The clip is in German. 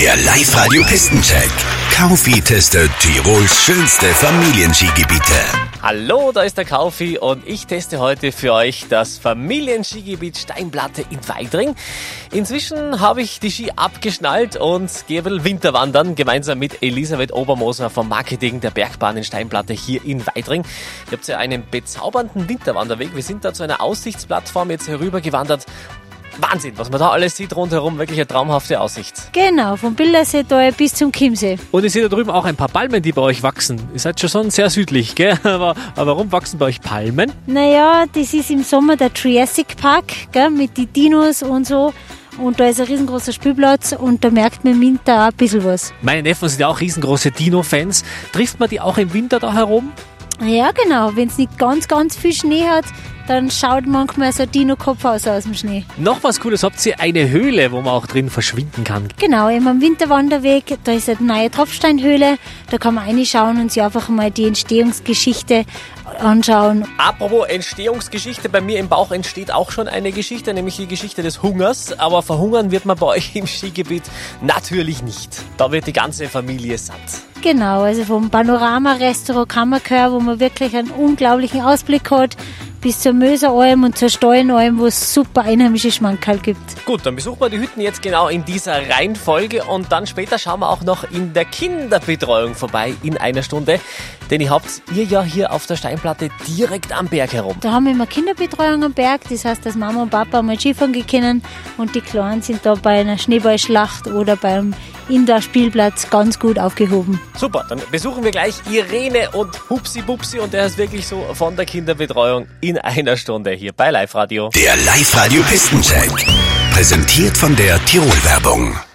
Der Live-Radio-Pistencheck. Kaufi testet Tirols schönste Familienskigebiete. Hallo, da ist der Kaufi und ich teste heute für euch das Familienskigebiet Steinplatte in Weidring. Inzwischen habe ich die Ski abgeschnallt und gehe ein bisschen Winterwandern, gemeinsam mit Elisabeth Obermoser vom Marketing der Bergbahn in Steinplatte hier in Weidring. Ihr habt ja einen bezaubernden Winterwanderweg. Wir sind da zu einer Aussichtsplattform jetzt herübergewandert. Wahnsinn, was man da alles sieht rundherum, wirklich eine traumhafte Aussicht. Genau, vom Bilderseetal bis zum Chiemsee. Und ich sehe da drüben auch ein paar Palmen, die bei euch wachsen. Ihr seid schon sehr südlich, gell? Aber warum wachsen bei euch Palmen? Naja, das ist im Sommer der Triassic Park, gell, mit den Dinos und so. Und da ist ein riesengroßer Spielplatz und da merkt man im Winter auch ein bisschen was. Meine Neffen sind ja auch riesengroße Dino-Fans. Trifft man die auch im Winter da herum? Ja, genau. Wenn es nicht ganz viel Schnee hat, dann schaut manchmal so ein Dino-Kopf aus dem Schnee. Noch was Cooles, habt ihr eine Höhle, wo man auch drin verschwinden kann? Genau, eben am Winterwanderweg, da ist eine neue Tropfsteinhöhle. Da kann man reinschauen und sich einfach mal die Entstehungsgeschichte anschauen. Apropos Entstehungsgeschichte, bei mir im Bauch entsteht auch schon eine Geschichte, nämlich die Geschichte des Hungers. Aber verhungern wird man bei euch im Skigebiet natürlich nicht. Da wird die ganze Familie satt. Genau, also vom Panorama-Restaurant Kammerkör, wo man wirklich einen unglaublichen Ausblick hat, bis zur Möseralm und zur Stollenalm, wo es super einheimische Schmankerl gibt. Gut, dann besuchen wir die Hütten jetzt genau in dieser Reihenfolge und dann später schauen wir auch noch in der Kinderbetreuung vorbei in einer Stunde. Denn ihr habt ihr ja hier auf der Steinplatte direkt am Berg herum. Da haben wir immer Kinderbetreuung am Berg, das heißt, dass Mama und Papa mal Skifahren gehen können und die Kleinen sind da bei einer Schneeballschlacht oder beim Indoor-Spielplatz ganz gut aufgehoben. Super, dann besuchen wir gleich Irene und Hupsi Bupsi und der ist wirklich so von der Kinderbetreuung in einer Stunde hier bei Live Radio. Der Live-Radio-Pistencheck. Präsentiert von der Tirol-Werbung.